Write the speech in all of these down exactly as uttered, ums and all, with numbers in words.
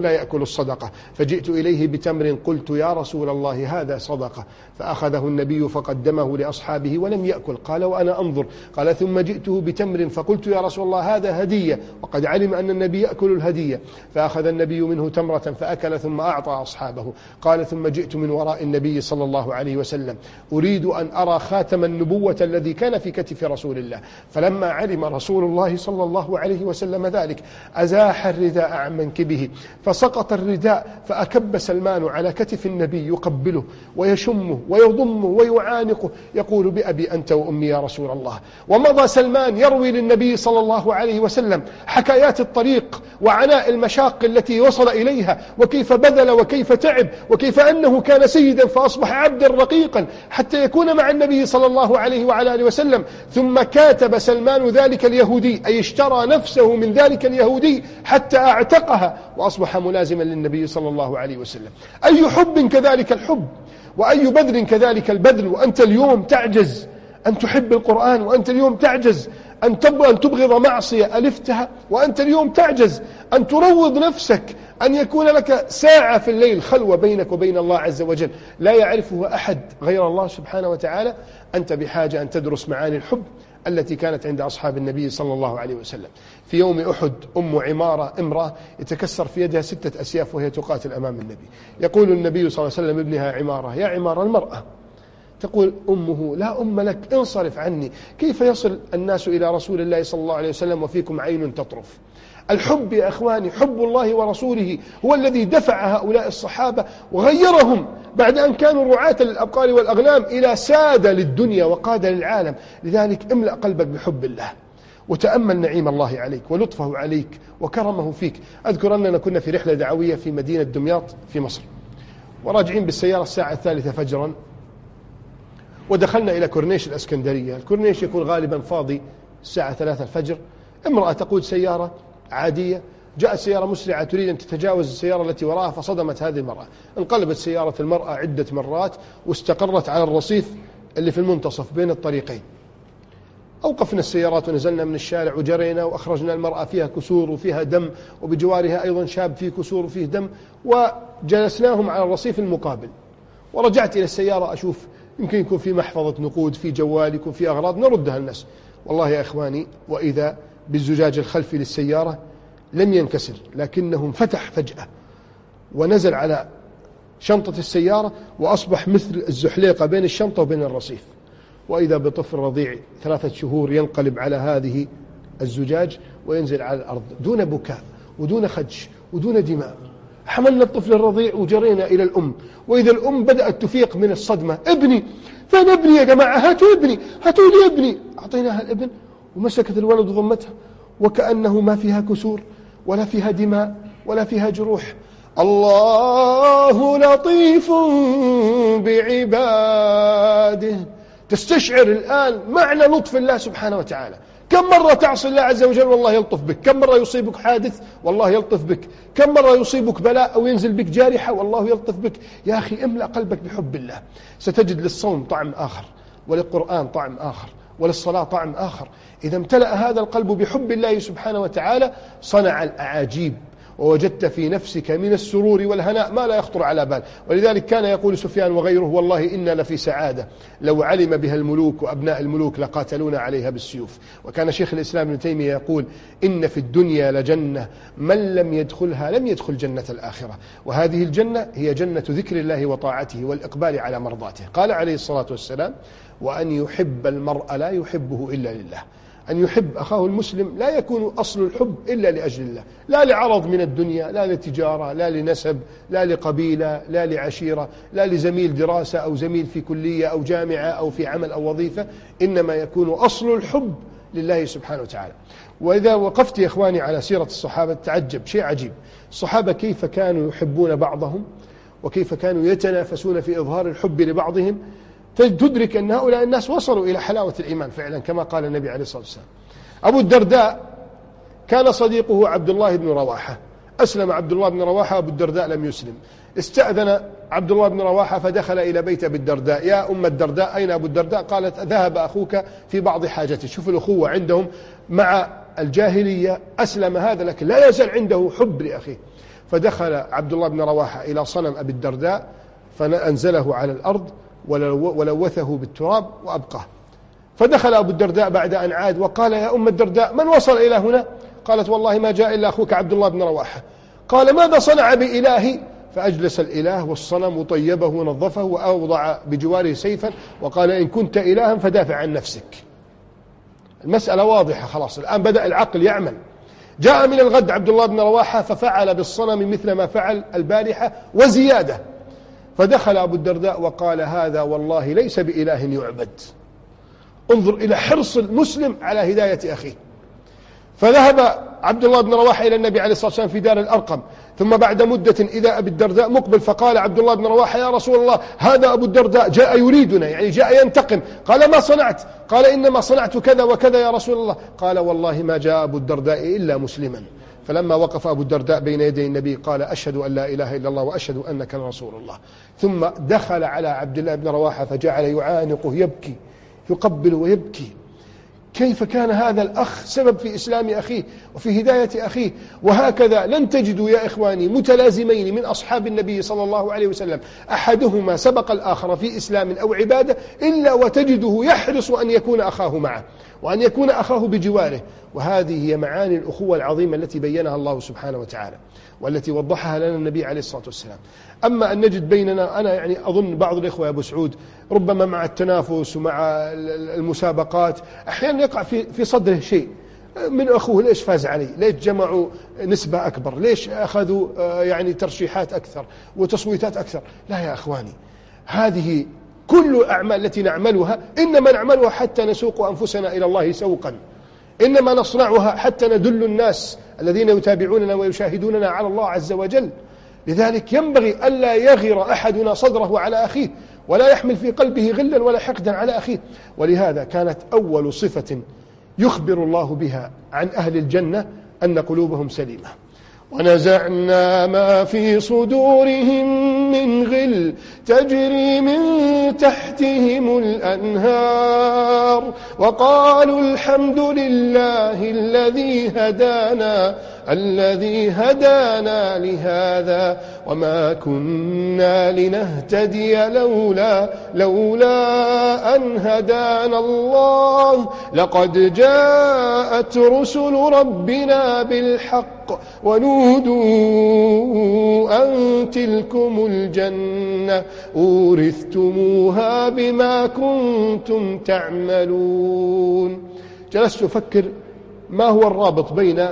لا يأكل الصدقة، فجئت إليه بتمر قلت يا رسول الله هذا صدقة، فأخذه النبي فقدمه لأصحابه ولم يأكل. قال وأنا أنظر. قال ثم جئته بتمر فقلت يا رسول الله هذا هدية، وقد علم أن النبي يأكل الهدية، فأخذ النبي منه تمرة فأكل ثم أعطى أصحابه. قال ثم جئت من وراء النبي صلى الله عليه وسلم أريد أن أرى خاتم النبوة الذي كان في كتف رسول الله، فلما علم رسول الله صلى الله عليه وسلم ذلك أزاح الرداء عن منكبه فسقط الرداء، فأكب سلمان على كتف النبي يقبله ويشمه ويضمه ويعانقه يقول بأبي أنت وأمي يا رسول الله. ومضى سلمان يروي للنبي صلى الله عليه وسلم حكايات الطريق وعناء المشاق التي وصل إليها، وكيف بذل وكيف تعب، وكيف أنه كان سيدا فأصبح عبدا رقيقا حتى يكون مع النبي صلى الله عليه وعلى آله وسلم. ثم كاتب سلمان ذلك اليهودي، أي اشترى نفسه من ذلك اليهودي حتى أعتقها وأصبح ملازما للنبي صلى الله عليه وسلم. أي حب كذلك الحب، وأي بذل كذلك البذل. وأنت اليوم تعجز أن تحب القرآن، وأنت اليوم تعجز أن تبغض معصية ألفتها، وأنت اليوم تعجز أن تروض نفسك أن يكون لك ساعة في الليل خلوة بينك وبين الله عز وجل لا يعرفه أحد غير الله سبحانه وتعالى. أنت بحاجة أن تدرس معاني الحب التي كانت عند أصحاب النبي صلى الله عليه وسلم. في يوم أحد أم عمارة امرأة يتكسر في يدها ستة أسياف وهي تقاتل أمام النبي. يقول النبي صلى الله عليه وسلم ابنها عمارة يا عمارة المرأة. تقول أمه لا أم لك انصرف عني، كيف يصل الناس إلى رسول الله صلى الله عليه وسلم وفيكم عين تطرف. الحب يا أخواني، حب الله ورسوله هو الذي دفع هؤلاء الصحابة وغيرهم بعد أن كانوا رعاة للأبقار والأغنام إلى سادة للدنيا وقادة للعالم. لذلك املأ قلبك بحب الله وتأمل نعيم الله عليك ولطفه عليك وكرمه فيك. أذكر أننا كنا في رحلة دعوية في مدينة دمياط في مصر، وراجعين بالسيارة الساعة الثالثة فجرا، ودخلنا إلى كورنيش الأسكندرية. الكورنيش يكون غالبا فاضي الساعة ثلاثة الفجر. امرأة تقود سيارة عادية، جاءت سيارة مسرعة تريد أن تتجاوز السيارة التي وراءها فصدمت هذه المرأة. انقلبت سيارة المرأة عدة مرات واستقرت على الرصيف اللي في المنتصف بين الطريقين. أوقفنا السيارات ونزلنا من الشارع وجرينا وأخرجنا المرأة فيها كسور وفيها دم، وبجوارها أيضا شاب فيه كسور وفيه دم، وجلسناهم على الرصيف المقابل. ورجعت إلى السيارة أشوف يمكن يكون في محفظة نقود، في جوال، يكون في أغراض نردها الناس. والله يا إخواني وإذا بالزجاج الخلفي للسيارة لم ينكسر، لكنه انفتح فجأة ونزل على شنطة السيارة وأصبح مثل الزحليقة بين الشنطة وبين الرصيف. وإذا بطفل رضيع ثلاثة شهور ينقلب على هذه الزجاج وينزل على الأرض دون بكاء ودون خدش ودون دماء. حملنا الطفل الرضيع وجرينا إلى الأم، وإذا الأم بدأت تفيق من الصدمة. ابني فين ابني يا جماعة؟ هاتوا ابني، هاتوا لي ابني. أعطيناها الابن ومسكت الولد وضمتها وكأنه ما فيها كسور ولا فيها دماء ولا فيها جروح. الله لطيف بعباده. تستشعر الآن معنى لطف الله سبحانه وتعالى. كم مرة تعصي الله عز وجل والله يلطف بك، كم مرة يصيبك حادث والله يلطف بك، كم مرة يصيبك بلاء أو ينزل بك جارحة والله يلطف بك. يا أخي املأ قلبك بحب الله، ستجد للصوم طعم آخر، وللقرآن طعم آخر، وللصلاة طعم آخر. إذا امتلأ هذا القلب بحب الله سبحانه وتعالى صنع الأعاجيب، ووجدت في نفسك من السرور والهناء ما لا يخطر على بال. ولذلك كان يقول سفيان وغيره والله إنا لفي سعادة لو علم بها الملوك وأبناء الملوك لقاتلونا عليها بالسيوف. وكان شيخ الإسلام ابن تيمية يقول إن في الدنيا لجنة من لم يدخلها لم يدخل جنة الآخرة. وهذه الجنة هي جنة ذكر الله وطاعته والإقبال على مرضاته. قال عليه الصلاة والسلام وأن يحب المرء لا يحبه إلا لله. أن يحب أخاه المسلم لا يكون أصل الحب إلا لأجل الله، لا لعرض من الدنيا، لا لتجارة، لا لنسب، لا لقبيلة، لا لعشيرة، لا لزميل دراسة أو زميل في كلية أو جامعة أو في عمل أو وظيفة، إنما يكون أصل الحب لله سبحانه وتعالى. وإذا وقفت يا إخواني على سيرة الصحابة تعجب شيء عجيب. الصحابة كيف كانوا يحبون بعضهم وكيف كانوا يتنافسون في إظهار الحب لبعضهم، تدرك أن هؤلاء الناس وصلوا إلى حلاوة الإيمان فعلا كما قال النبي عليه الصلاة والسلام. أبو الدرداء كان صديقه عبد الله بن رواحة، أسلم عبد الله بن رواحة وأبو الدرداء لم يسلم. استأذن عبد الله بن رواحة فدخل إلى بيت أبي الدرداء. يا أم الدرداء أين أبو الدرداء؟ قالت ذهب أخوك في بعض حاجته. شوف الأخوة عندهم مع الجاهلية. أسلم هذا لكن لا يزال عنده حب لأخيه. فدخل عبد الله بن رواحة إلى صنم أبي الدرداء فأنزله على الأرض ولوثه بالتراب وأبقاه. فدخل أبو الدرداء بعد أن عاد وقال: يا أم الدرداء، من وصل إلى هنا؟ قالت: والله ما جاء إلا أخوك عبد الله بن رواحة. قال: ماذا صنع بإلهي؟ فأجلس الإله والصنم وطيبه ونظفه وأوضع بجواره سيفا وقال: إن كنت إلها فدافع عن نفسك. المسألة واضحة خلاص، الآن بدأ العقل يعمل. جاء من الغد عبد الله بن رواحة ففعل بالصنم مثل ما فعل البارحة وزيادة. فدخل أبو الدرداء وقال: هذا والله ليس بإله يعبد. انظر إلى حرص المسلم على هداية أخيه. فذهب عبد الله بن رواحة إلى النبي عليه الصلاة والسلام في دار الأرقم، ثم بعد مدة إذا أبي الدرداء مقبل، فقال عبد الله بن رواحة: يا رسول الله، هذا أبو الدرداء جاء يريدنا، يعني جاء ينتقم. قال: ما صنعت؟ قال: إنما صنعت كذا وكذا يا رسول الله. قال: والله ما جاء أبو الدرداء إلا مسلما. فلما وقف أبو الدرداء بين يدي النبي قال: أشهد أن لا إله إلا الله وأشهد أنك رسول الله. ثم دخل على عبد الله بن رواحة فجعل يعانقه يبكي، يقبل ويبكي. كيف كان هذا الأخ سبب في إسلام أخيه وفي هداية أخيه؟ وهكذا لن تجدوا يا إخواني متلازمين من أصحاب النبي صلى الله عليه وسلم أحدهما سبق الآخر في إسلام أو عبادة إلا وتجده يحرص أن يكون أخاه معه وأن يكون أخاه بجواره. وهذه هي معاني الأخوة العظيمة التي بينها الله سبحانه وتعالى والتي وضحها لنا النبي عليه الصلاة والسلام. أما أن نجد بيننا، أنا يعني أظن بعض الإخوة يا أبو سعود ربما مع التنافس ومع المسابقات أحيانا يقع في في صدره شيء من أخوه: ليش فاز علي؟ ليش جمعوا نسبة أكبر؟ ليش أخذوا يعني ترشيحات أكثر وتصويتات أكثر؟ لا يا أخواني، هذه كل الأعمال التي نعملها إنما نعملها حتى نسوق أنفسنا إلى الله سوقا، إنما نصنعها حتى ندل الناس الذين يتابعوننا ويشاهدوننا على الله عز وجل. لذلك ينبغي ألا يغير أحدنا صدره على أخيه ولا يحمل في قلبه غلا ولا حقدا على أخيه. ولهذا كانت أول صفة يخبر الله بها عن أهل الجنة أن قلوبهم سليمة. ونزعنا ما في صدورهم من غل تجري من تحتهم الأنهار وقالوا الحمد لله الذي هدانا الذي هدانا لهذا وما كنا لنهتدي لولا لولا أن هدانا الله لقد جاءت رسل ربنا بالحق ونودوا أن تلكم الجنة أورثتموها بما كنتم تعملون. جلست أفكر ما هو الرابط بين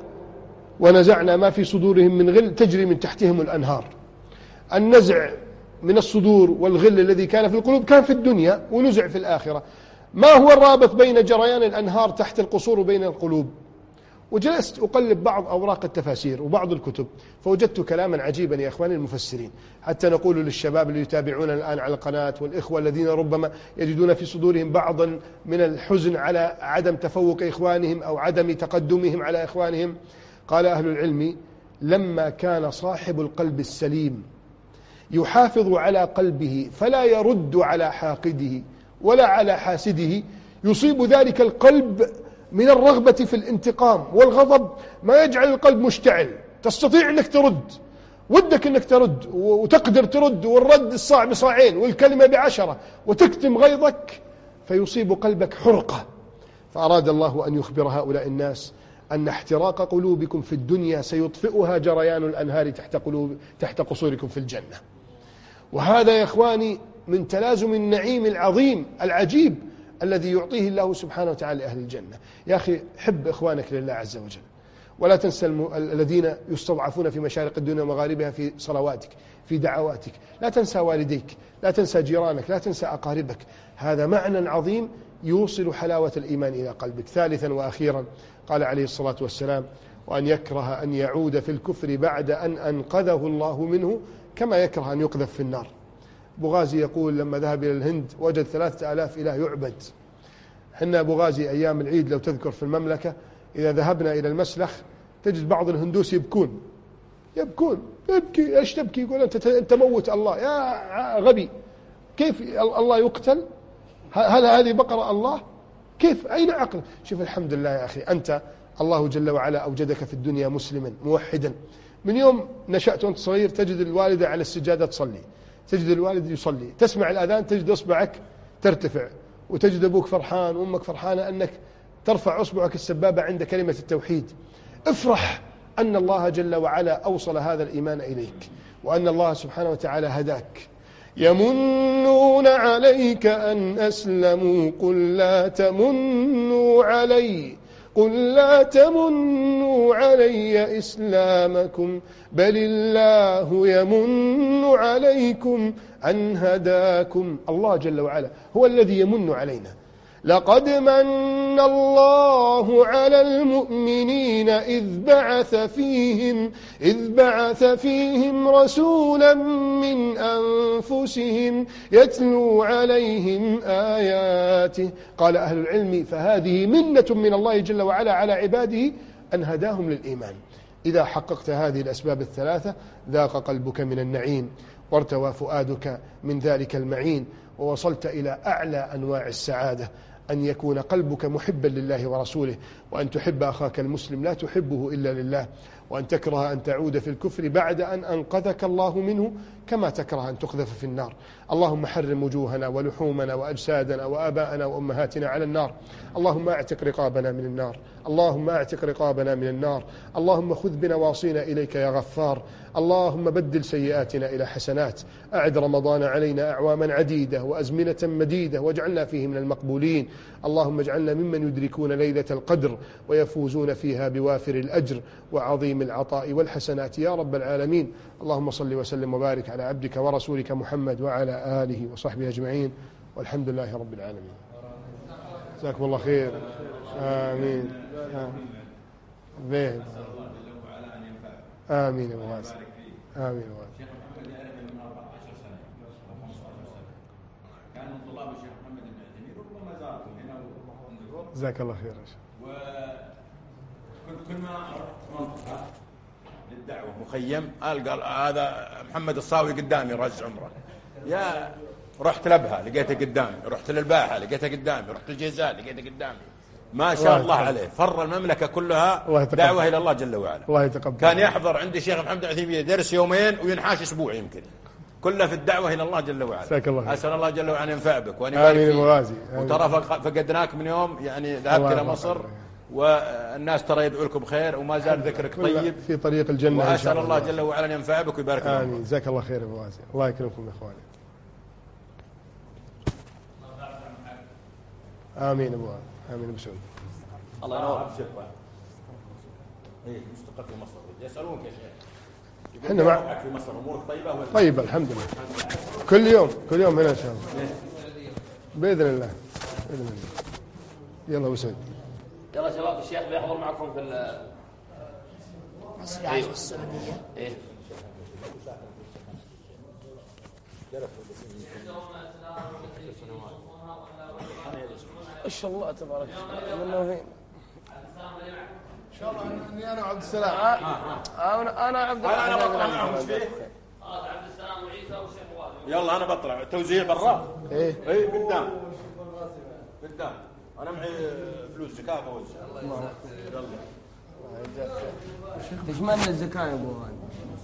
ونزعنا ما في صدورهم من غل تجري من تحتهم الأنهار. النزع من الصدور والغل الذي كان في القلوب كان في الدنيا ونزع في الآخرة. ما هو الرابط بين جريان الأنهار تحت القصور وبين القلوب؟ وجلست أقلب بعض أوراق التفاسير وبعض الكتب فوجدت كلاما عجيبا يا إخواني المفسرين، حتى نقول للشباب اللي يتابعون الآن على القناة والإخوة الذين ربما يجدون في صدورهم بعضا من الحزن على عدم تفوق إخوانهم أو عدم تقدمهم على إخوانهم. قال أهل العلم: لما كان صاحب القلب السليم يحافظ على قلبه فلا يرد على حاقده ولا على حاسده، يصيب ذلك القلب من الرغبة في الانتقام والغضب ما يجعل القلب مشتعل، تستطيع أنك ترد، ودك أنك ترد وتقدر ترد، والرد الصاع بصاعين والكلمة بعشرة، وتكتم غيظك فيصيب قلبك حرقة. فأراد الله أن يخبر هؤلاء الناس أن احتراق قلوبكم في الدنيا سيطفئها جريان الأنهار تحت, قلوب تحت قصوركم في الجنة. وهذا يا إخواني من تلازم النعيم العظيم العجيب الذي يعطيه الله سبحانه وتعالى لأهل الجنة. يا أخي حب إخوانك لله عز وجل، ولا تنسى الذين يستضعفون في مشارق الدنيا ومغاربها في صلواتك في دعواتك، لا تنسى والديك، لا تنسى جيرانك، لا تنسى أقاربك. هذا معنى عظيم يوصل حلاوة الإيمان إلى قلبك. ثالثا وأخيرا قال عليه الصلاة والسلام: وأن يكره أن يعود في الكفر بعد أن أنقذه الله منه كما يكره أن يقذف في النار. أبو غازي يقول لما ذهب إلى الهند وجد ثلاثة آلاف إله يعبد. حنا أبو غازي أيام العيد لو تذكر في المملكة إذا ذهبنا إلى المسلخ تجد بعض الهندوس يبكون يبكون يبكي. إيش تبكي؟ يقول أنت أنت موت الله يا غبي، كيف الله يقتل؟ هل هذه بقرة الله؟ كيف؟ أين عقل؟ شوف الحمد لله يا أخي، أنت الله جل وعلا أوجدك في الدنيا مسلما موحدا من يوم نشأت وأنت صغير تجد الوالدة على السجادة تصلي، تجد الوالد يصلي، تسمع الأذان تجد إصبعك ترتفع، وتجد أبوك فرحان وأمك فرحانة أنك ترفع أصبعك السبابة عند كلمة التوحيد. افرح أن الله جل وعلا أوصل هذا الإيمان إليك، وأن الله سبحانه وتعالى هداك. يمنون عليك أن أسلموا قل لا تمنوا علي قل لا تمنوا علي إسلامكم بل الله يمن عليكم أن هداكم. الله جل وعلا هو الذي يمن علينا. لقد من الله على المؤمنين إذ بعث فيهم إذ بعث فيهم رسولا من أنفسهم يتلو عليهم آياته. قال أهل العلم فهذه منة من الله جل وعلا على عباده أن هداهم للإيمان. إذا حققت هذه الأسباب الثلاثة ذاق قلبك من النعيم، وارتوى فؤادك من ذلك المعين، ووصلت إلى أعلى أنواع السعادة، أن يكون قلبك محبا لله ورسوله، وأن تحب أخاك المسلم لا تحبه إلا لله، وأن تكره أن تعود في الكفر بعد أن أنقذك الله منه كما تكره أن تقذف في النار. اللهم حرم وجوهنا ولحومنا وأجسادنا وآباءنا وأمهاتنا على النار. اللهم اعتق رقابنا من النار. اللهم اعتق رقابنا من النار. اللهم خذ بنواصينا إليك يا غفار. اللهم بدل سيئاتنا إلى حسنات. أعد رمضان علينا أعواما عديدة وأزمنة مديدة، واجعلنا فيه من المقبولين. اللهم اجعلنا ممن يدركون ليلة القدر ويفوزون فيها بوافر الأجر وعظيم العطاء والحسنات يا رب العالمين. اللهم صل وسلم وبارك على عبدك ورسولك محمد وعلى آله وصحبه أجمعين، والحمد لله رب العالمين. جزاكم الله خير. آمين. آمين. آمين يا مواسي. آمين يا مواسي. الشيخ محمد يعرف من أربعة عشر سنة أو خمسة عشر سنة، كان من طلاب الشيخ محمد بن عثيمين، ربما زاركم هنا وندور. جزاك الله خير يا شيخ. وكنت كل ما رحت منطقة للدعوة مخيم قال قال هذا محمد الصاوي قدامي راجع عمره، يا رحت لبها لقيته قدامي، رحت للباحة لقيته قدامي، رحت الجيزان لقيته قدامي، ما شاء الله عليه فر المملكة كلها دعوة إلى الله جل وعلا. الله يتقبل. كان يحضر عندي شيخ محمد عثيمين درس يومين وينحاش أسبوع يمكن، كله في الدعوة إلى الله جل وعلا. أسأل الله جل وعلا ينفع بك وأن يبارك فيك. وترى فقدناك من يوم يعني ذهبت إلى مصر، والناس ترى يدعو لكم بخير وما زال ذكرك طيب في طريق الجنة. وأسأل الله جل وعلا أن ينفع بك ويبارك فيك. آمين. جزاك الله خير يا أبو غازي. الله يكرمكم يا إخواني. آمين أبو غازي. آمين أبو سعود. الله ينور. ايه مستقر في مصر، يسألونك يا شيخ. احنا مع في مصر امورك طيبه ولا؟ طيبه الحمد لله. كل يوم كل يوم هنا ان شاء الله. باذن الله باذن الله. يلا ابو سعود. يلا شباب الشيخ بيحضر معكم في ال ايوه السعوديه. ايه ما شاء الله تبارك الله. وين ان شاء الله اني انا وعبد السلام. انا انا عبد انا بطلع معهم ايش فيه؟ عبد السلام وعيسى والشيخ وائل. يلا انا بطلع التوزيع برا. ايه ايه قدام قدام. انا معي فلوس زكاه بوزع. الله يجزاك. يلا تجمعنا الزكاه يا ابو غالي.